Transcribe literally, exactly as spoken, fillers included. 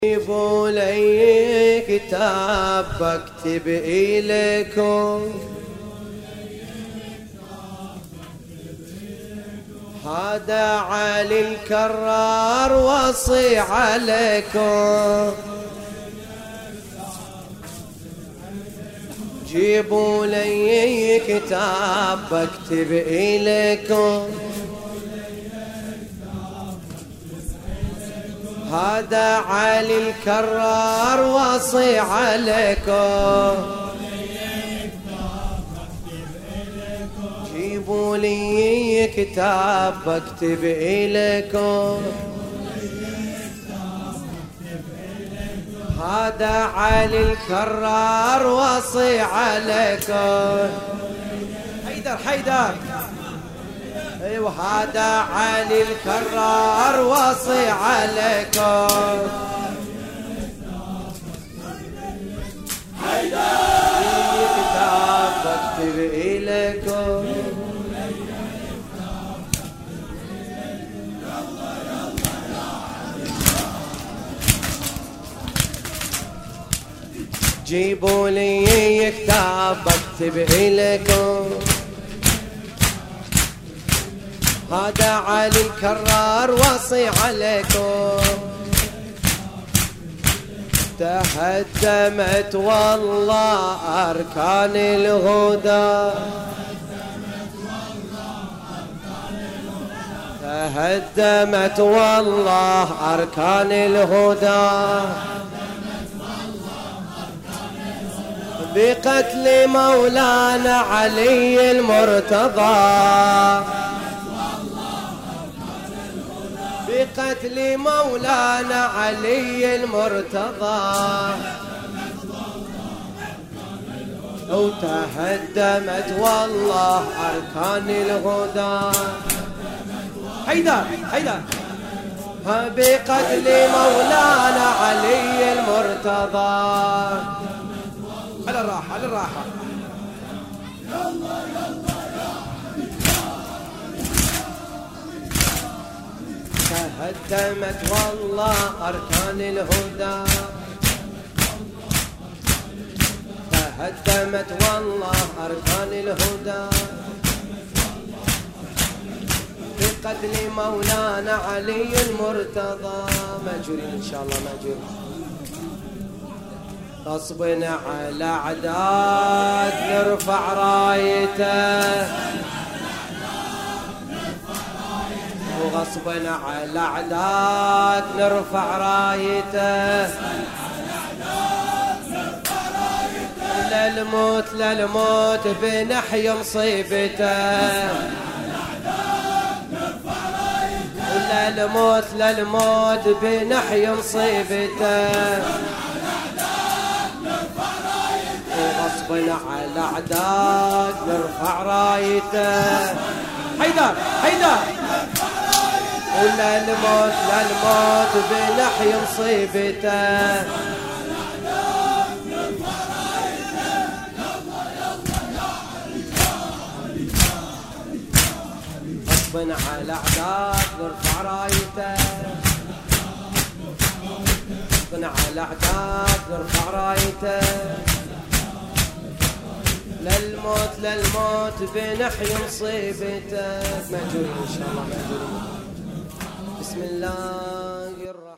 جيبوا لي كتاب بكتب إليكم، هذا علي الكرار وصي عليكم. جيبوا لي كتاب بكتب إليكم، هذا علي الكرار وصي عليكم. جيبوا لي كتاب بكتب إليكم، هذا علي الكرار وصي عليكم. حيدر حيدر ايوه، هذا علي الكرار وصي عليكم. حيدر كتاب بكتب إليكم، جيبوا لي كتاب بكتب إليكم، هذا علي الكرار وصي عليكم. تهدمت والله أركان الهدى، تهدمت والله أركان الهدى، بقتل مولانا علي المرتضى، بقتل مولانا علي المرتضى. وتهدمت والله أركان الهدى. حيدر حيدر بقتل مولانا علي المرتضى. على الراحة على الراحة. تهدمت والله أركان الهدى، تهدمت والله أركان الهدى، بقتل مولانا علي المرتضى. ماجورين إن شاء الله ماجورين. غصبنا على أعداد نرفع رايته، وغصبنا على أعداد نرفع رايته، للموت للموت بنحيا مصيبته، للموت للموت بنحيا مصيبته. وغصبنا على أعداد نرفع رايته. حيدر حيدر ولا الموت للموت بنحيا مصيبته. غصبنا على أعداد نرفع رايته، غصبنا على أعداد نرفع رايته، للموت للموت بنحيا مصيبته. ماجورين إن شاء الله ماجورين. بسم الله الرحمن الرحيم.